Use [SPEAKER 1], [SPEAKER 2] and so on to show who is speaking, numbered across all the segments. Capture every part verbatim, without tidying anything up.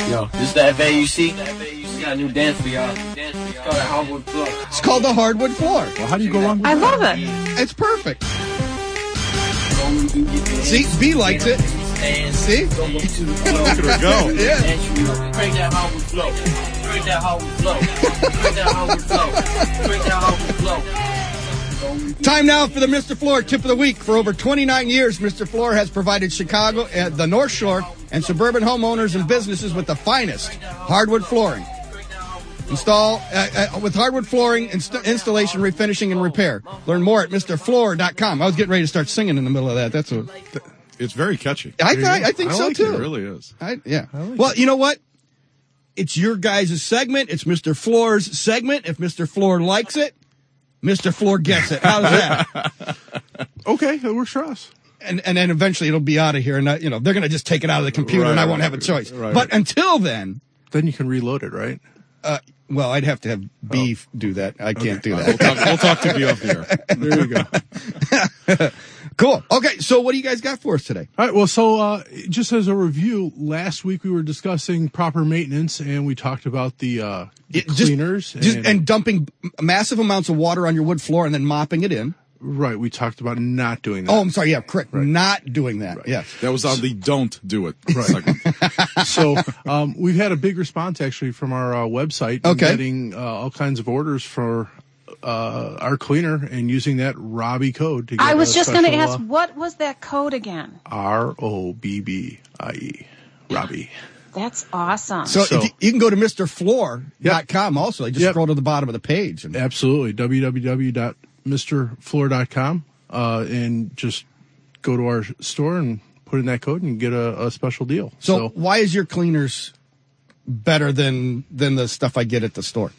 [SPEAKER 1] Yo, this is the F A U C. We got a new dance for y'all. It's called the Hardwood Floor.
[SPEAKER 2] It's called the Hardwood Floor.
[SPEAKER 3] Well, how do you go wrong with
[SPEAKER 4] I
[SPEAKER 3] that?
[SPEAKER 4] love it.
[SPEAKER 2] It's perfect. See, B likes it. See?
[SPEAKER 1] Look
[SPEAKER 3] Look at her go.
[SPEAKER 2] Yeah.
[SPEAKER 1] Break that Hardwood Floor. Break that Hardwood Floor. Break that Hardwood Floor. Break that Hardwood Floor.
[SPEAKER 2] Time now for the Mister Floor Tip of the Week. For over twenty-nine years, Mister Floor has provided Chicago, uh, the North Shore, and suburban homeowners and businesses with the finest hardwood flooring. Install uh, uh, with hardwood flooring, inst- installation, refinishing, and repair. Learn more at Mr Floor dot com. I was getting ready to start singing in the middle of that. That's what
[SPEAKER 3] It's very catchy.
[SPEAKER 2] I, I, I think
[SPEAKER 3] I
[SPEAKER 2] so
[SPEAKER 3] like
[SPEAKER 2] too.
[SPEAKER 3] It, it really is.
[SPEAKER 2] I, yeah.
[SPEAKER 3] I like
[SPEAKER 2] well,
[SPEAKER 3] it.
[SPEAKER 2] you know what? It's your guys' segment. It's Mister Floor's segment. If Mister Floor likes it, Mister Floor gets it. How's that?
[SPEAKER 3] Okay, it works for us.
[SPEAKER 2] And and then eventually it'll be out of here, and I, you know they're going to just take it out of the computer,
[SPEAKER 3] Right,
[SPEAKER 2] and I won't
[SPEAKER 3] right,
[SPEAKER 2] have a choice.
[SPEAKER 3] right.
[SPEAKER 2] But until then,
[SPEAKER 3] Then you can reload it, right?
[SPEAKER 2] uh, well, I'd have to have B f- do that. I can't do
[SPEAKER 3] We'll
[SPEAKER 2] that.
[SPEAKER 3] talk, we'll talk to you off the air. There you go.
[SPEAKER 2] Cool. Okay, so what do you guys got for us today?
[SPEAKER 5] All right. Well, so uh, just as a review, last week we were discussing proper maintenance, and we talked about the, uh, the
[SPEAKER 2] It- just-
[SPEAKER 5] cleaners
[SPEAKER 2] Just, and dumping massive amounts of water on your wood floor and then mopping it in.
[SPEAKER 5] right. We talked about not doing that.
[SPEAKER 2] Oh, I'm sorry. Yeah, correct. Not doing that. Yes.
[SPEAKER 3] That was on the don't do it segment.
[SPEAKER 5] So um, we've had a big response actually from our uh, website,
[SPEAKER 2] Okay.
[SPEAKER 5] getting uh, all kinds of orders for uh, our cleaner and using that Robbie code. To get
[SPEAKER 4] I was
[SPEAKER 5] a
[SPEAKER 4] just going to
[SPEAKER 5] special,
[SPEAKER 4] ask, what was that code again?
[SPEAKER 5] uh, R O B B I E, Robbie.
[SPEAKER 4] That's awesome.
[SPEAKER 2] So,
[SPEAKER 5] So-
[SPEAKER 2] if you, you can go to Mr Floor dot com also. You just
[SPEAKER 5] Yep.
[SPEAKER 2] scroll to the bottom of the page. And,
[SPEAKER 5] Absolutely. w w w dot mister floor dot com uh, and just go to our store and put in that code and get a, a special deal.
[SPEAKER 2] so,
[SPEAKER 5] So,
[SPEAKER 2] why is your cleaners better than than the stuff I get at the store?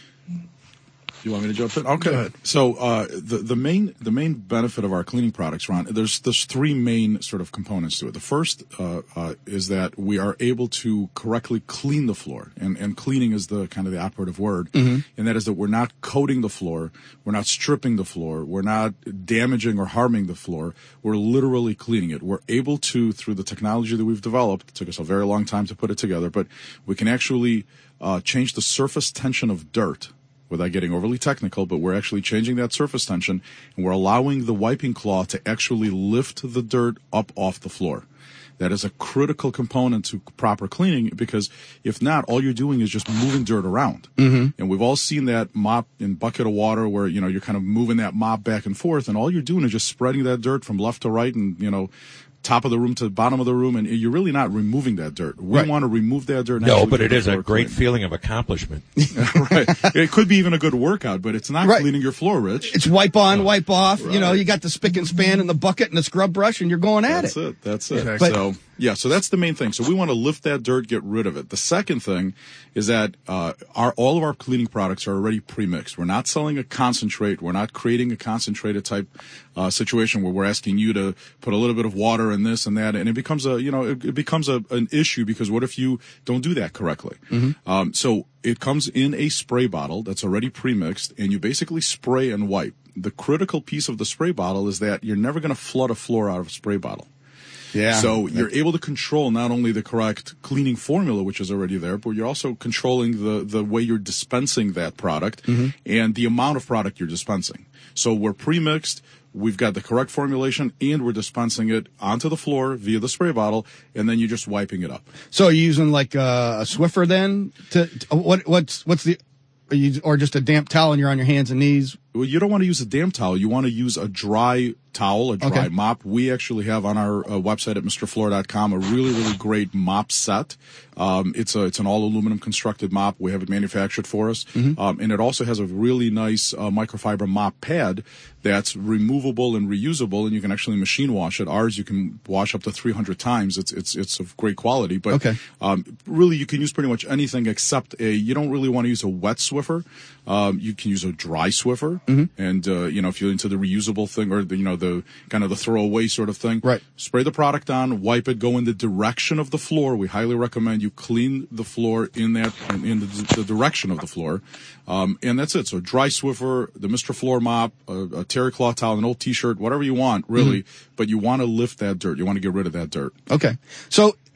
[SPEAKER 3] You want me to jump in? Okay.
[SPEAKER 5] Go ahead.
[SPEAKER 3] So uh, the the main the main benefit of our cleaning products, Ron, there's there's three main sort of components to it. The first uh, uh, is that we are able to correctly clean the floor, and and cleaning is the kind of the operative word, and that is that we're not coating the floor, we're not stripping the floor, we're not damaging or harming the floor. We're literally cleaning it. We're able to, through the technology that we've developed, it took us a very long time to put it together, but we can actually uh, change the surface tension of dirt. Without getting overly technical, but we're actually changing that surface tension, and we're allowing the wiping cloth to actually lift the dirt up off the floor. That is a critical component to proper cleaning, because if not, all you're doing is just moving dirt around. Mm-hmm. And we've all seen that mop and bucket of water where, you know, you're kind of moving that mop back and forth, and all you're doing is just spreading that dirt from left to right and, you know, top of the room to the bottom of the room, and you're really not removing that dirt. We
[SPEAKER 2] Right.
[SPEAKER 3] want to remove that dirt. and
[SPEAKER 6] No,
[SPEAKER 3] actually
[SPEAKER 6] but
[SPEAKER 3] get
[SPEAKER 6] it is
[SPEAKER 3] the
[SPEAKER 6] a
[SPEAKER 3] floor
[SPEAKER 6] great
[SPEAKER 3] clean.
[SPEAKER 6] feeling of accomplishment.
[SPEAKER 3] Right. It could be even a good workout, but it's not
[SPEAKER 2] Right.
[SPEAKER 3] cleaning your floor, Rich.
[SPEAKER 2] It's wipe on, wipe off. You know, you got the spick and span and the bucket and the scrub brush, and you're going at
[SPEAKER 3] That's
[SPEAKER 2] it.
[SPEAKER 3] it. That's it.
[SPEAKER 2] But-
[SPEAKER 3] so yeah, so that's the main thing. So we want to lift that dirt, get rid of it. The second thing is that uh, our all of our cleaning products are already pre-mixed. We're not selling a concentrate. We're not creating a concentrated type uh, situation where we're asking you to put a little bit of water in this and that, and it becomes a you know it, it becomes a an issue, because what if you don't do that correctly? Um, so it comes in a spray bottle that's already pre-mixed, and you basically spray and wipe. The critical piece of the spray bottle is that you're never going to flood a floor out of a spray bottle.
[SPEAKER 2] Yeah.
[SPEAKER 3] So you're able to control not only the correct cleaning formula, which is already there, but you're also controlling the, the way you're dispensing that product and the amount of product you're dispensing. So we're pre-mixed, we've got the correct formulation, and we're dispensing it onto the floor via the spray bottle, and then you're just wiping it up.
[SPEAKER 2] So are you using like uh, a Swiffer then? To, to what what's what's the are you, or just a damp towel and you're on your hands and knees?
[SPEAKER 3] Well, you don't want to use a damp towel. You want to use a dry towel, a dry
[SPEAKER 2] Okay.
[SPEAKER 3] mop. We actually have on our uh, website at Mister Floor dot com a really, really great mop set. Um, it's a it's an all aluminum constructed mop. We have it manufactured for us, um, and it also has a really nice uh, microfiber mop pad that's removable and reusable, and you can actually machine wash it. Ours you can wash up to three hundred times. It's it's it's of great quality, but
[SPEAKER 2] Okay.
[SPEAKER 3] um, really you can use pretty much anything except a. You don't really want to use a wet Swiffer. Um, you can use a dry Swiffer, and uh, you know if you're into the reusable thing or the, you know the kind of the throwaway sort of thing,
[SPEAKER 2] Right.
[SPEAKER 3] Spray the product on, wipe it, go in the direction of the floor. We highly recommend you clean the floor in that in, in the, the direction of the floor, um, and that's it. So dry Swiffer, the Mister Floor mop, a, a terry cloth towel, an old T-shirt, whatever you want, really. But you want to lift that dirt. You want to get rid of that dirt.
[SPEAKER 2] Okay. So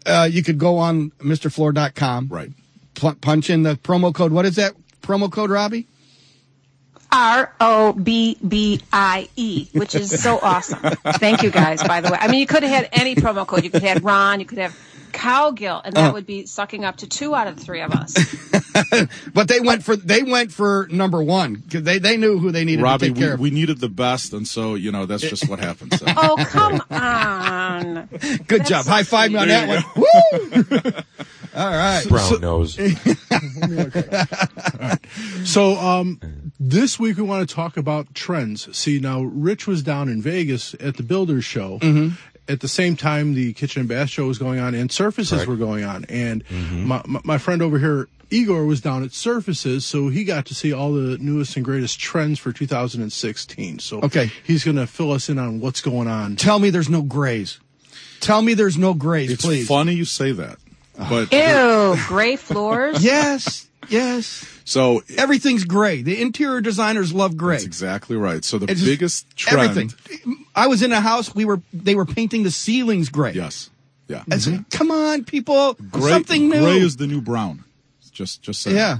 [SPEAKER 2] uh, you could go on Mister Floor dot com.
[SPEAKER 3] Right.
[SPEAKER 2] Pl- punch in the promo code. What is that promo code, Robbie?
[SPEAKER 4] R O B B I E, which is so awesome. Thank you guys, by the way. I mean, you could have had any promo code. You could have had Ron, you could have Cowgill, and that
[SPEAKER 2] Uh.
[SPEAKER 4] would be sucking up to two out of the three of us.
[SPEAKER 2] But they went for they went for number one because they, they knew who they needed
[SPEAKER 3] Robbie,
[SPEAKER 2] to take care
[SPEAKER 3] we,
[SPEAKER 2] of.
[SPEAKER 3] we needed the best, and so, you know, that's just what happens. So.
[SPEAKER 4] Oh, come on.
[SPEAKER 2] Good
[SPEAKER 4] That's
[SPEAKER 2] job.
[SPEAKER 4] so
[SPEAKER 2] High five me on
[SPEAKER 4] sweet.
[SPEAKER 2] that one. Woo! All right.
[SPEAKER 6] Brown nose.
[SPEAKER 5] So, um, this week we want to talk about trends. See, now Rich was down in Vegas at the Builders Show.
[SPEAKER 2] Mm-hmm.
[SPEAKER 5] At the same time, the Kitchen and Bath Show was going on, and Surfaces
[SPEAKER 6] Correct.
[SPEAKER 5] were going on. And
[SPEAKER 2] Mm-hmm.
[SPEAKER 5] my, my my friend over here, Igor, was down at Surfaces, so he got to see all the newest and greatest trends for two thousand sixteen. So,
[SPEAKER 2] Okay.
[SPEAKER 5] he's going to fill us in on what's going on.
[SPEAKER 2] Tell me there's no grays. Tell me there's no grays,
[SPEAKER 3] It's
[SPEAKER 2] please.
[SPEAKER 3] funny you say that, but
[SPEAKER 4] Ew, gray floors.
[SPEAKER 2] Yes. Yes.
[SPEAKER 3] so
[SPEAKER 2] Everything's gray. The interior designers love gray.
[SPEAKER 3] that's exactly right. So the
[SPEAKER 2] It's just
[SPEAKER 3] biggest trend,
[SPEAKER 2] Everything. I was in a house. We were. They were painting the ceilings gray.
[SPEAKER 3] yes, yeah,
[SPEAKER 2] I said, come on, people.
[SPEAKER 3] gray,
[SPEAKER 2] Something new.
[SPEAKER 3] Gray is the new brown. Just, just saying.
[SPEAKER 2] yeah.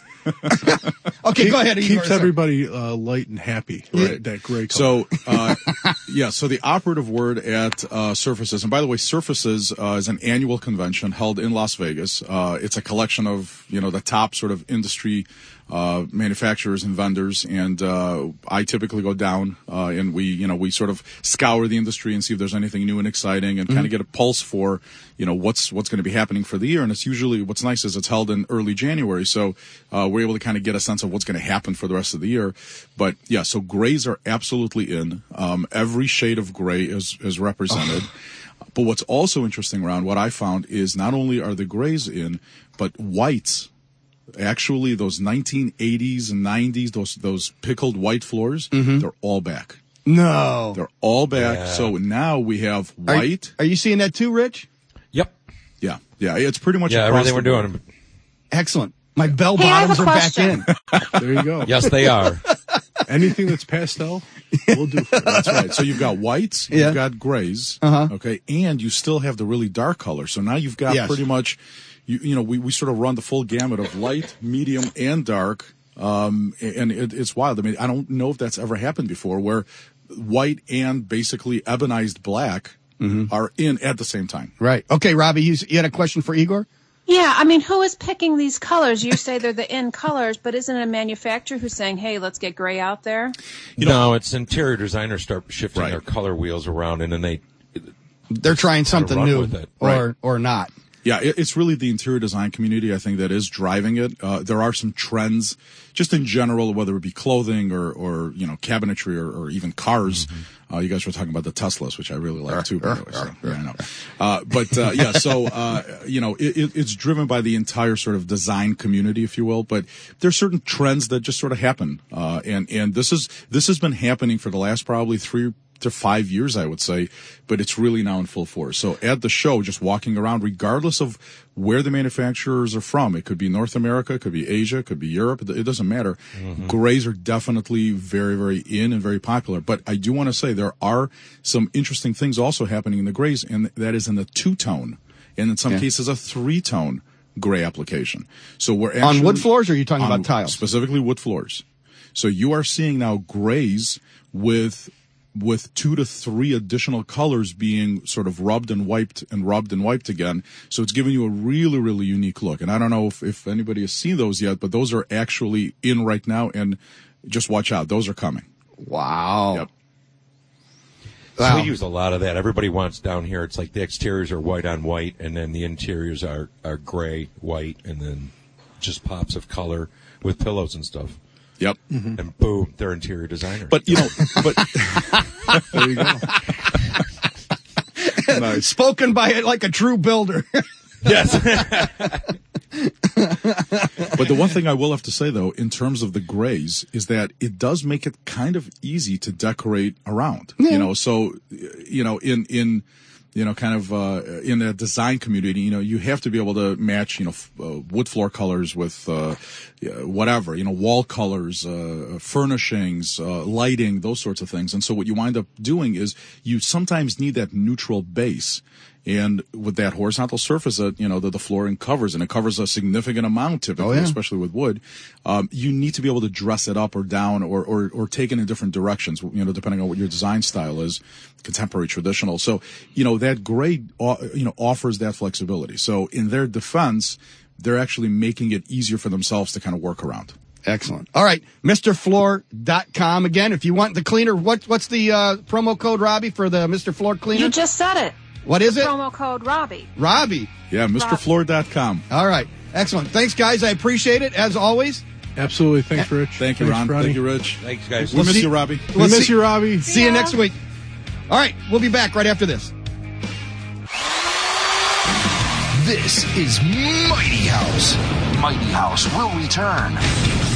[SPEAKER 2] Okay, go ahead. Igor.
[SPEAKER 5] Keeps
[SPEAKER 2] Sorry.
[SPEAKER 5] everybody uh, light and happy.
[SPEAKER 3] Right.
[SPEAKER 5] That gray color.
[SPEAKER 3] So, uh, yeah, so the operative word at uh, Surfaces, and by the way, Surfaces uh, is an annual convention held in Las Vegas. Uh, it's a collection of, you know, the top sort of industry uh, manufacturers and vendors, and uh, I typically go down uh, and we, you know, we sort of scour the industry and see if there's anything new and exciting, and kind of get a pulse for, you know, what's what's going to be happening for the year. And it's usually, what's nice is it's held in early January, so uh, we're able to kind of get a sense of what's going to happen for the rest of the year. But yeah, so grays are absolutely in. Um, every shade of gray is is represented. But what's also interesting, Ron, what I found is not only are the grays in, but whites. Actually, those nineteen eighties and nineties, those those pickled white floors, they're all back.
[SPEAKER 2] No.
[SPEAKER 3] They're all back.
[SPEAKER 6] Yeah.
[SPEAKER 3] So now we have
[SPEAKER 2] Are you-
[SPEAKER 3] white.
[SPEAKER 2] Are you seeing that too, Rich?
[SPEAKER 6] Yep.
[SPEAKER 3] Yeah, yeah. It's pretty much
[SPEAKER 6] Yeah,
[SPEAKER 3] across
[SPEAKER 6] everything we're
[SPEAKER 3] the board.
[SPEAKER 6] doing.
[SPEAKER 2] Excellent. My bell
[SPEAKER 4] Hey, I have
[SPEAKER 2] bottoms
[SPEAKER 4] a
[SPEAKER 2] are back in.
[SPEAKER 4] question.
[SPEAKER 5] There you go.
[SPEAKER 6] Yes, they are.
[SPEAKER 5] Anything that's pastel, we'll do for it.
[SPEAKER 3] That's right. So you've got whites,
[SPEAKER 2] Yeah.
[SPEAKER 3] you've got grays,
[SPEAKER 2] Uh-huh.
[SPEAKER 3] okay, and you still have the really dark color. So now you've got
[SPEAKER 2] Yes.
[SPEAKER 3] pretty much, you, you know, we, we sort of run the full gamut of light, medium, and dark. Um, and it, it's wild. I mean, I don't know if that's ever happened before, where white and basically ebonized black are in at the same time.
[SPEAKER 2] Right. Okay, Robbie, you, you had a question for Igor?
[SPEAKER 4] Yeah, I mean, who is picking these colors? You say they're the in colors, but isn't it a manufacturer who's saying, hey, let's get gray out there?
[SPEAKER 6] no, it's interior designers start shifting
[SPEAKER 3] Right.
[SPEAKER 6] their color wheels around, and then they
[SPEAKER 2] They're trying something
[SPEAKER 6] run
[SPEAKER 2] new
[SPEAKER 6] with it.
[SPEAKER 2] or
[SPEAKER 3] Right.
[SPEAKER 2] or not.
[SPEAKER 3] Yeah, it, it's really the interior design community, I think, that is driving it. Uh, there are some trends, just in general, whether it be clothing or, or you know, cabinetry or, or even cars. Uh, you guys were talking about the Teslas, which I really like too, by the way. So, yeah, I know. Uh, but uh, yeah, so uh, you know, it, it, it's driven by the entire sort of design community, if you will. But there's certain trends that just sort of happen, uh, and and this is this has been happening for the last probably three to five years, I would say, but it's really now in full force. So at the show, just walking around, regardless of where the manufacturers are from, it could be North America, it could be Asia, it could be Europe, it doesn't matter. Mm-hmm. Grays are definitely very, very in and very popular. But I do want to say there are some interesting things also happening in the grays, and that is in the two-tone, and in some
[SPEAKER 2] Yeah.
[SPEAKER 3] cases a three-tone gray application. So we're actually,
[SPEAKER 2] On wood floors, or are you talking
[SPEAKER 3] on
[SPEAKER 2] about tiles?
[SPEAKER 3] Specifically wood floors. So you are seeing now grays with with two to three additional colors being sort of rubbed and wiped and rubbed and wiped again. So it's giving you a really, really unique look. And I don't know if, if anybody has seen those yet, but those are actually in right now, and just watch out. Those are coming.
[SPEAKER 2] Wow.
[SPEAKER 3] Yep.
[SPEAKER 6] So
[SPEAKER 2] Wow.
[SPEAKER 6] we use a lot of that. Everybody wants down here. It's like the exteriors are white on white, and then the interiors are, are gray, white, and then just pops of color with pillows and stuff.
[SPEAKER 3] Yep.
[SPEAKER 6] And boom, they're interior designers.
[SPEAKER 3] But, you know, but
[SPEAKER 5] There you go.
[SPEAKER 3] nice.
[SPEAKER 2] Spoken by it like a true builder.
[SPEAKER 6] yes.
[SPEAKER 3] But the one thing I will have to say, though, in terms of the grays, is that it does make it kind of easy to decorate around. You know, so, you know, in, in, you know, kind of, uh, in the design community, you know, you have to be able to match, you know, f- uh, wood floor colors with, uh, yeah, whatever, you know, wall colors, uh, furnishings, uh, lighting, those sorts of things. And so what you wind up doing is you sometimes need that neutral base. And with that horizontal surface that, you know, that the flooring covers, and it covers a significant amount typically,
[SPEAKER 2] Oh, yeah.
[SPEAKER 3] especially with wood, um, you need to be able to dress it up or down or, or, or take it in different directions, you know, depending on what your design style is, contemporary, traditional. So, you know, that gray, uh, you know, offers that flexibility. So in their defense, they're actually making it easier for themselves to kind of work around.
[SPEAKER 2] Excellent. All right, Mister Floor dot com. Again, if you want the cleaner, what, what's the uh, promo code, Robbie, for the Mister Floor cleaner?
[SPEAKER 4] You just said it.
[SPEAKER 2] What is it?
[SPEAKER 4] Promo code Robbie.
[SPEAKER 2] Robbie.
[SPEAKER 3] Yeah, Mister Floor dot com.
[SPEAKER 2] All right. Excellent. Thanks, guys. I appreciate it, as always.
[SPEAKER 5] Absolutely. Thanks, Rich.
[SPEAKER 3] Thank you,
[SPEAKER 5] Thanks,
[SPEAKER 3] Ron.
[SPEAKER 5] Ronnie.
[SPEAKER 3] Thank you, Rich.
[SPEAKER 6] Thanks, guys.
[SPEAKER 3] We
[SPEAKER 2] We'll
[SPEAKER 3] miss
[SPEAKER 2] see-
[SPEAKER 3] you, Robbie.
[SPEAKER 5] We
[SPEAKER 2] We'll
[SPEAKER 5] miss
[SPEAKER 2] see-
[SPEAKER 5] you, Robbie.
[SPEAKER 2] See you
[SPEAKER 4] Yeah.
[SPEAKER 2] next week. All right, we'll be back right after this.
[SPEAKER 7] This is Mighty House. Mighty House will return.